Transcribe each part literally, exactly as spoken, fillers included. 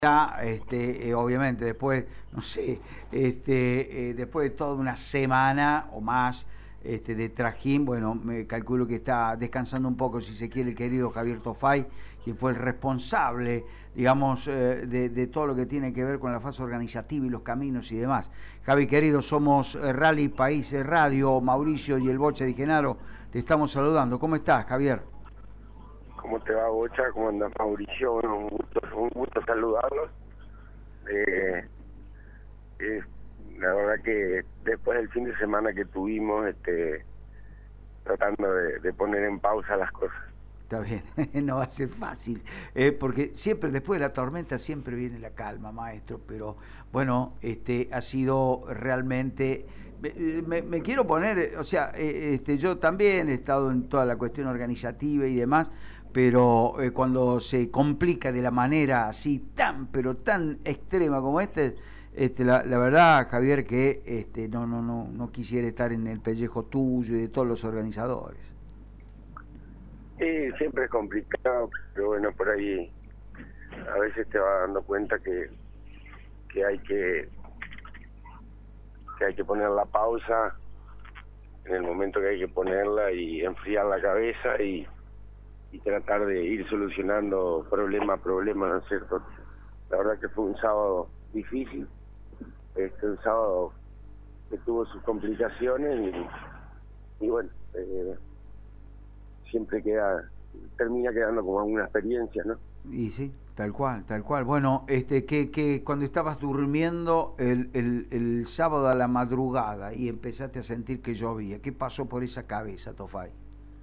Ya, este, eh, obviamente, después, no sé, este, eh, después de toda una semana o más este, de trajín, bueno, me calculo que está descansando un poco, si se quiere, el querido Javier Tofay, quien fue el responsable, digamos, eh, de, de todo lo que tiene que ver con la fase organizativa y los caminos y demás. Javi, querido, somos eh, Rally Países Radio, Mauricio y el Bocha de Genaro, te estamos saludando. ¿Cómo estás, Javier? ¿Cómo te va, Bocha? ¿Cómo andas, Mauricio? Bueno, un gusto, un gusto saludarlos. Eh, eh, la verdad que después del fin de semana que tuvimos, este, tratando de, de poner en pausa las cosas. Está bien, no va a ser fácil, eh, porque siempre después de la tormenta siempre viene la calma, maestro, pero bueno, este ha sido realmente, me, me, me quiero poner, o sea, eh, este yo también he estado en toda la cuestión organizativa y demás, pero eh, cuando se complica de la manera así tan, pero tan extrema como este, este la, la verdad, Javier, que este no, no, no, no quisiera estar en el pellejo tuyo y de todos los organizadores. Sí, siempre es complicado, pero bueno, por ahí a veces te vas dando cuenta que, que hay que que hay que poner la pausa en el momento que hay que ponerla y enfriar la cabeza y, y tratar de ir solucionando problema a problema, ¿no es cierto? La verdad que fue un sábado difícil, este un sábado que tuvo sus complicaciones y, y bueno, eh, siempre queda, termina quedando como una experiencia, ¿no? Y sí, tal cual, tal cual. Bueno, este, que, que cuando estabas durmiendo el, el, el sábado a la madrugada y empezaste a sentir que llovía, ¿qué pasó por esa cabeza, Tofay?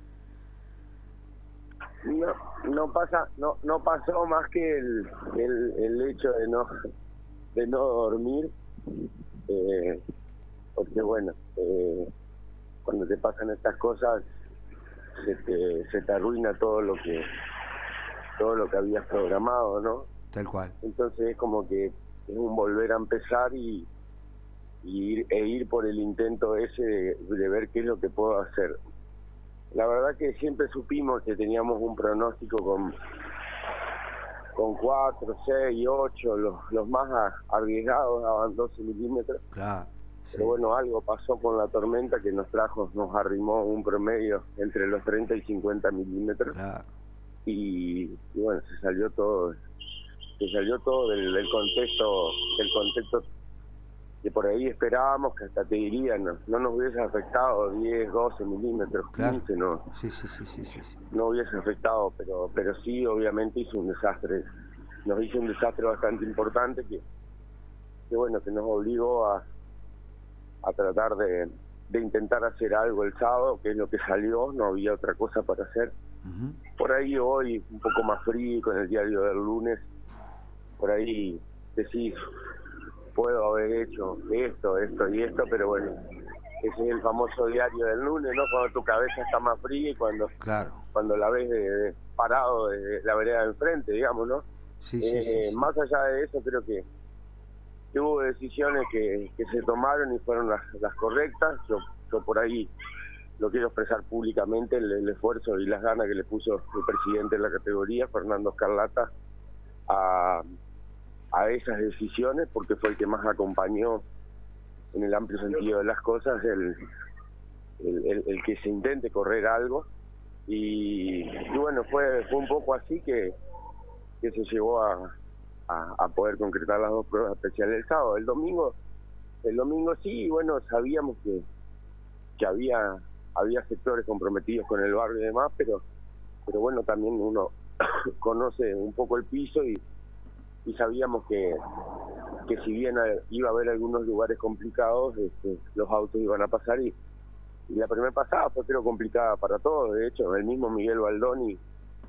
No, no pasa, no, no pasó más que el, el, el hecho de no, de no dormir, eh, porque bueno, eh, cuando te pasan estas cosas se te, se te arruina todo lo que todo lo que habías programado, ¿no? Tal cual. Entonces es como que es un volver a empezar y, y ir, e ir por el intento ese de, de ver qué es lo que puedo hacer. La verdad que siempre supimos que teníamos un pronóstico con con cuatro, seis, ocho, los, los más arriesgados daban doce milímetros. Claro. Sí. Pero bueno, algo pasó con la tormenta que nos trajo, nos arrimó un promedio entre los treinta y cincuenta milímetros. Claro. Y, y bueno, se salió todo, se salió todo del, del contexto, del contexto que por ahí esperábamos, que hasta te diría, no, no nos hubiese afectado diez, doce milímetros, quince, claro. no, sí, sí, sí, sí, sí, sí. no hubiese afectado, pero pero sí, obviamente hizo un desastre, nos hizo un desastre bastante importante que, que bueno, que nos obligó a a tratar de, de intentar hacer algo el sábado, que es lo que salió, no había otra cosa para hacer. Uh-huh. Por ahí hoy, un poco más frío, con el diario del lunes, por ahí decís, puedo haber hecho esto, esto y esto, pero bueno, ese es el famoso diario del lunes, ¿no? Cuando tu cabeza está más fría y cuando, claro. cuando la ves de, de parado de la vereda de enfrente, digamos, ¿no? Sí, eh, sí, sí, sí. Más allá de eso, creo que que hubo decisiones que, que se tomaron y fueron las, las correctas. Yo, yo por ahí lo quiero expresar públicamente, el, el esfuerzo y las ganas que le puso el presidente de la categoría, Fernando Scarlata, a, a esas decisiones, porque fue el que más acompañó en el amplio sentido de las cosas, el, el, el, el que se intente correr algo. Y, y bueno, fue, fue un poco así que, que se llegó a... A, a poder concretar las dos pruebas especiales el sábado. El domingo, el domingo sí, bueno, sabíamos que, que había había sectores comprometidos con el barrio y demás, pero pero bueno, también uno conoce un poco el piso y, y sabíamos que, que si bien iba a haber algunos lugares complicados, este, los autos iban a pasar y, y la primera pasada fue creo complicada para todos. De hecho, el mismo Miguel Baldoni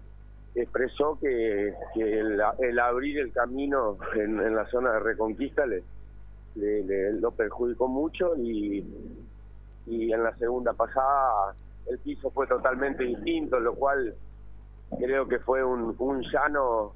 expresó que, que el, el abrir el camino en, en la zona de Reconquista le, le, le lo perjudicó mucho y, y en la segunda pasada el piso fue totalmente distinto, lo cual creo que fue un, un llano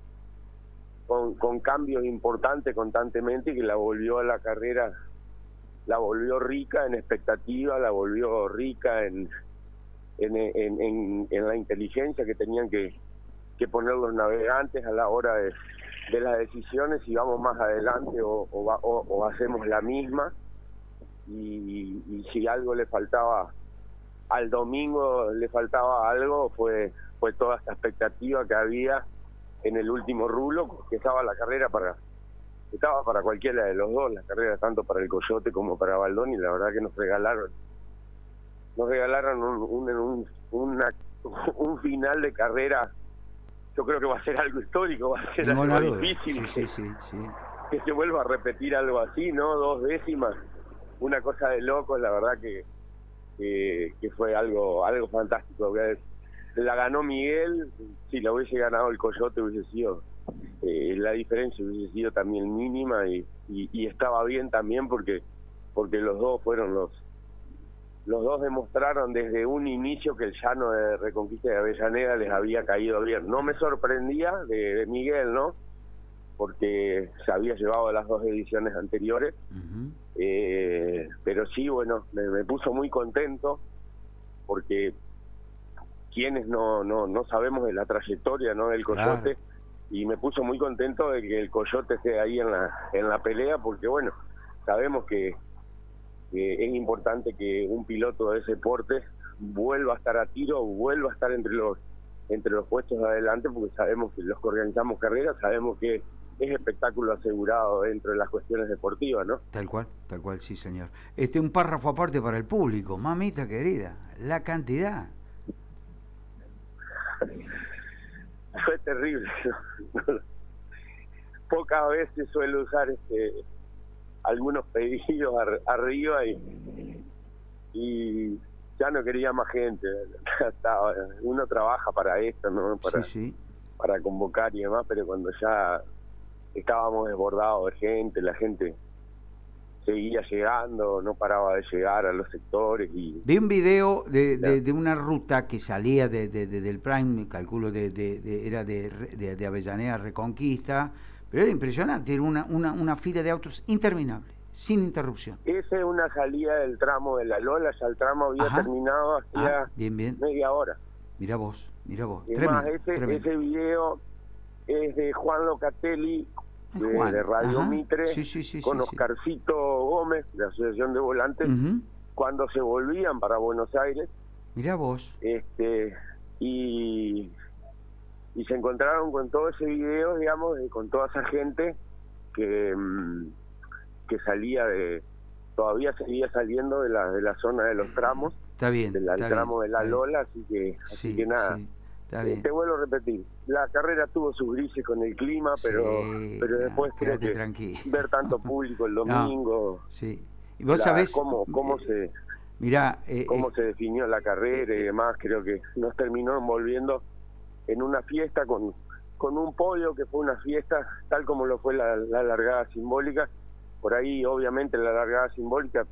con, con cambios importantes constantemente y que la volvió a la carrera, la volvió rica en expectativa, la volvió rica en, en, en, en, en la inteligencia que tenían que que poner los navegantes a la hora de, de las decisiones si vamos más adelante o, o, va, o, o hacemos la misma, y, y si algo le faltaba al domingo, le faltaba algo, fue fue toda esta expectativa que había en el último rulo, que estaba la carrera para estaba para cualquiera de los dos, la carrera tanto para el Coyote como para Baldoni. La verdad que nos regalaron nos regalaron un, un, un, una, un final de carrera. Yo creo que va a ser algo histórico, va a ser no, algo no, difícil sí, sí, sí, sí. que se vuelva a repetir algo así, ¿no? Dos décimas, una cosa de locos. La verdad que que, que fue algo algo fantástico. La ganó Miguel, si la hubiese ganado el Coyote hubiese sido, eh, la diferencia hubiese sido también mínima, y, y, y estaba bien también porque porque los dos fueron los los dos demostraron desde un inicio que el llano de Reconquista de Avellaneda les había caído bien. No me sorprendía de, de Miguel, ¿no? Porque se había llevado las dos ediciones anteriores, uh-huh. eh, pero sí, bueno, me, me puso muy contento porque quienes no no no sabemos de la trayectoria, ¿no?, del Coyote, claro. Y me puso muy contento de que el Coyote esté ahí en la en la pelea, porque bueno, sabemos que, que es importante que un piloto de ese porte vuelva a estar a tiro, vuelva a estar entre los entre los puestos de adelante, porque sabemos que los que organizamos carreras sabemos que es espectáculo asegurado dentro de las cuestiones deportivas, ¿no? Tal cual, tal cual, sí, señor. Este, un párrafo aparte para el público, mamita querida, la cantidad. Fue terrible. Pocas veces suelo usar este algunos pedidos ar, arriba y, y ya no quería más gente. Uno trabaja para esto, ¿no? Para, sí, sí. para convocar y demás, pero cuando ya estábamos desbordados de gente, la gente seguía llegando, no paraba de llegar a los sectores. Y vi un video de, de, de una ruta que salía de, de, de del Prime, calculo de, de, de era de, de, de Avellaneda Reconquista, pero era impresionante, era una, una, una fila de autos interminable, sin interrupción. Esa es una salida del tramo de La Lola, ya el tramo había Ajá. terminado hacía ah, bien, bien. media hora. Mira vos, mira vos. Es tremendo, más, ese, tremendo. ese video es de Juan Locatelli, de, Juan. de Radio Ajá. Mitre, sí, sí, sí, con sí, Oscarcito sí. Gómez, de la Asociación de Volantes, uh-huh. cuando se volvían para Buenos Aires. Mirá vos. Este, y, y se encontraron con todo ese video, digamos, de, con toda esa gente que, que salía de, todavía seguía saliendo de la, de la zona de los tramos. Está bien. Del está tramo bien, de La Lola, así que, así sí, que nada. Sí. Eh, te vuelvo a repetir, la carrera tuvo sus grises con el clima, pero sí, pero después no, creo que tranquilo. ver tanto público el domingo, no, sí. Y vos la, sabés cómo cómo eh, se mirá, eh, cómo eh, se definió la carrera eh, y demás, creo que nos terminó envolviendo en una fiesta con con un podio que fue una fiesta tal como lo fue la, la largada simbólica. Por ahí obviamente la largada simbólica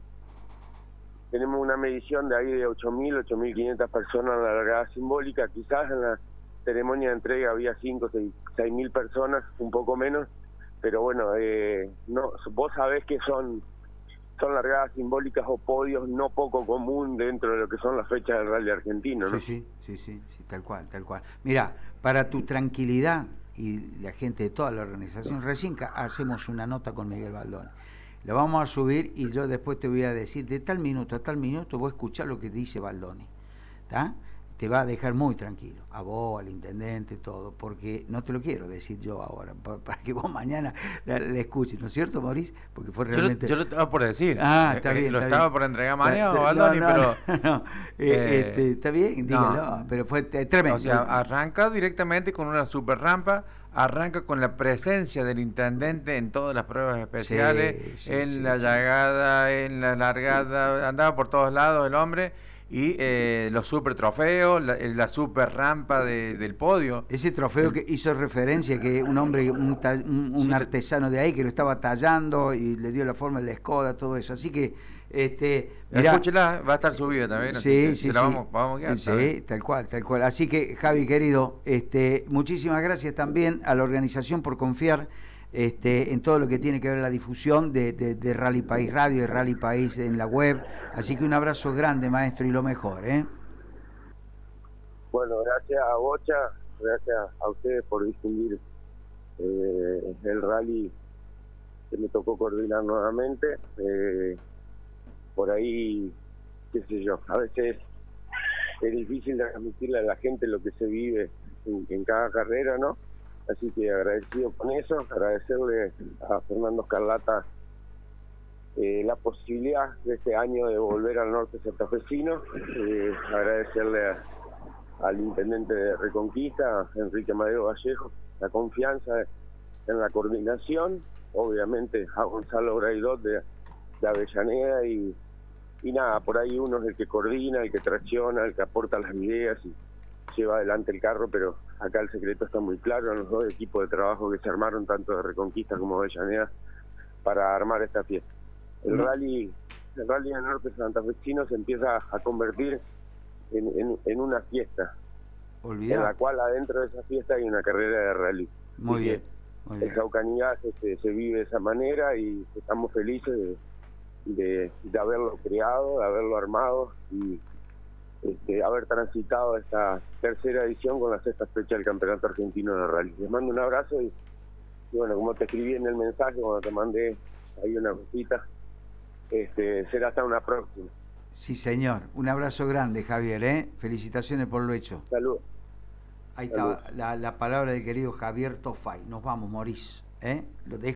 tenemos una medición de ahí de ocho mil, ocho mil quinientas personas en la largada simbólica. Quizás en la ceremonia de entrega había cinco, seis mil personas, un poco menos, pero bueno, eh, no, vos sabés que son son largadas simbólicas o podios no poco común dentro de lo que son las fechas del rally argentino, ¿no? Sí, sí, sí, sí, sí, tal cual, tal cual. Mira, para tu tranquilidad y la gente de toda la organización, recién hacemos una nota con Miguel Baldoni. La vamos a subir y yo después te voy a decir de tal minuto a tal minuto voy a escuchar lo que dice Baldoni, ¿está? Te va a dejar muy tranquilo, a vos, al intendente, todo, porque no te lo quiero decir yo ahora, para, para que vos mañana la, la escuches, ¿no es cierto, Maurice? Porque fue realmente... Yo lo, yo lo estaba por decir, ah, está bien, lo está estaba bien. por entregar María no, o Baldoni, no, no, pero... No, no. Eh, este, está bien, dígalo, no. Pero fue tremendo. O sea, arranca directamente con una super rampa, arranca con la presencia del intendente en todas las pruebas especiales, sí, sí, en sí, la sí. llegada, en la largada, andaba por todos lados el hombre, y eh, los super trofeos, la, la super rampa de, del podio. Ese trofeo el, que hizo referencia, que un hombre, un, un, un sí, artesano de ahí que lo estaba tallando y le dio la forma de la escoda, todo eso. Así que, este, mirá, escúchela, va a estar subida también. Sí, así sí, que, sí. La vamos, sí. vamos a quedar, sí, ¿sabes? tal cual, tal cual. Así que, Javi, querido, este, muchísimas gracias también a la organización por confiar Este, en todo lo que tiene que ver la difusión de, de, de Rally País Radio, de Rally País en la web. Así que un abrazo grande, maestro, y lo mejor, ¿eh? Bueno, gracias a Bocha, gracias a ustedes por difundir eh, el rally que me tocó coordinar nuevamente. Eh, por ahí, qué sé yo, a veces es difícil transmitirle a la gente lo que se vive en, en cada carrera, ¿no? Así que agradecido con eso, agradecerle a Fernando Scarlata eh, la posibilidad de este año de volver al norte santafesino, eh, agradecerle a, al intendente de Reconquista, Enrique Madero Vallejo, la confianza en la coordinación, obviamente a Gonzalo Braidot de, de Avellaneda y, y nada, por ahí uno es el que coordina, el que tracciona, el que aporta las ideas y lleva adelante el carro, pero acá el secreto está muy claro en los dos equipos de trabajo que se armaron, tanto de Reconquista como de Avellaneda, para armar esta fiesta. El no. rally el rally del norte santafesino se empieza a convertir en, en, en una fiesta, Olvidar. en la cual adentro de esa fiesta hay una carrera de rally. Muy Así bien, que muy bien. el Jaucanidad se, se vive de esa manera y estamos felices de, de, de haberlo creado, de haberlo armado y este, haber transitado esta tercera edición con la sexta fecha del Campeonato Argentino de Rally. Les mando un abrazo y, y bueno, como te escribí en el mensaje, cuando te mandé ahí una cosita, este, será hasta una próxima. Sí, señor. Un abrazo grande, Javier, ¿eh? Felicitaciones por lo hecho. Saludos. Ahí está la, la palabra del querido Javier Tofay. Nos vamos, Maurice, ¿eh? Lo dejo.